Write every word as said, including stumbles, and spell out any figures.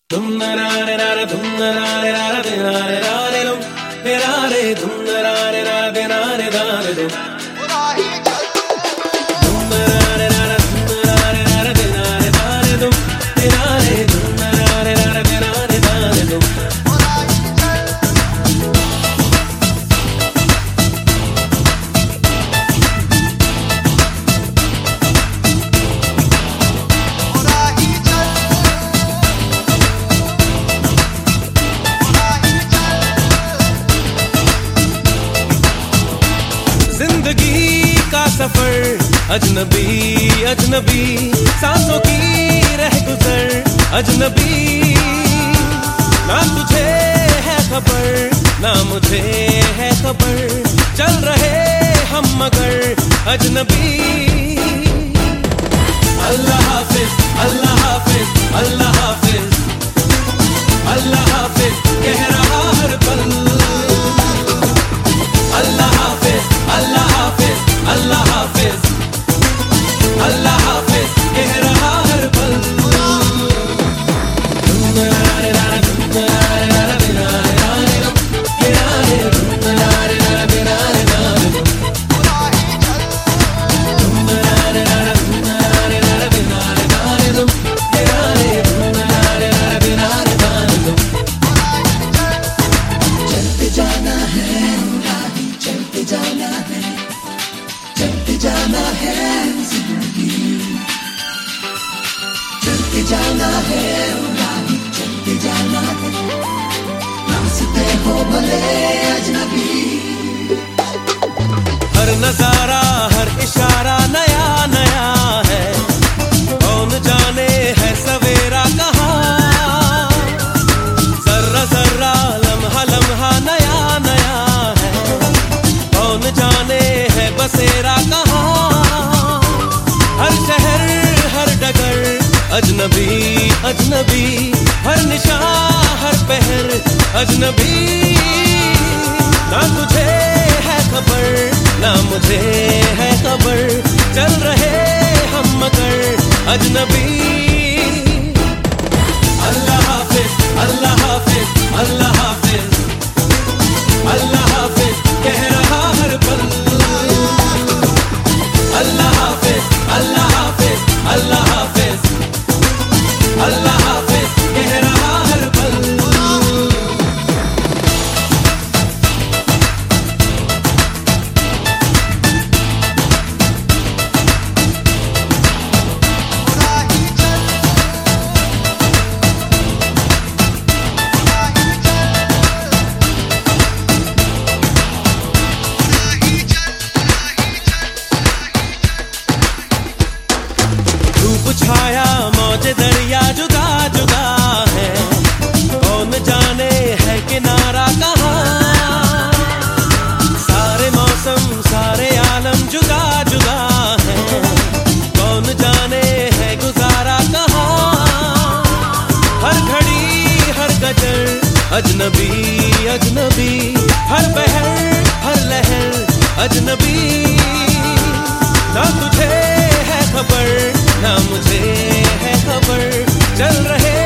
Dum na na na na dum na na na na na na na na dum na na dum na na na na na na na na dum जिंदगी का सफर अजनबी अजनबी सांसों की रह गुजर अजनबी ना तुझे है खबर ना मुझे है खबर चल रहे हम मगर अजनबी अल्लाह हाफिज अल्लाह हाफिज अल्लाह हाफिज अल्लाह हाफिज कह रहा हर पल अल्लाह हाफिज अल्लाह हाफिज अल्लाह हाफिज अल्लाह हाफिज कह रहा हर पल चलते जाना है चलते जाना है चलते जाना है जिंदगी चलते जाना है चलते जाना है रास्ते हो भले अजनबी हर नजारा हर इशारा नया नया है कौन जाने है सवेरा कहाँ जर्रा जर्रा लम्हा लम्हा नया नया है कौन जाने है बसेरा कहाँ हर शहर हर डगर अजनबी अजनबी हर निशान हर पहर अजनबी ना तुझे है खबर ना मुझे है खबर चल रहे हम मगर अजनबी अल्लाह हाफिज अल्लाह हाफिज अल्लाह हाफिज अल्लाह हाफिज कह रहा हर पल अल्लाह हाफिज अल्लाह हाफिज अल्लाह हाफिज अल्लाह हाफिज कह रहा हर पल छाया मौजे दरिया जुदा जुदा है कौन जाने है किनारा कहाँ सारे मौसम सारे आलम जुदा जुदा है कौन जाने है गुजारा कहाँ हर घड़ी हर गजर अजनबी अजनबी हर बहर हर लहर अजनबी ना तुझे है खबर ना मुझे है खबर चल रहे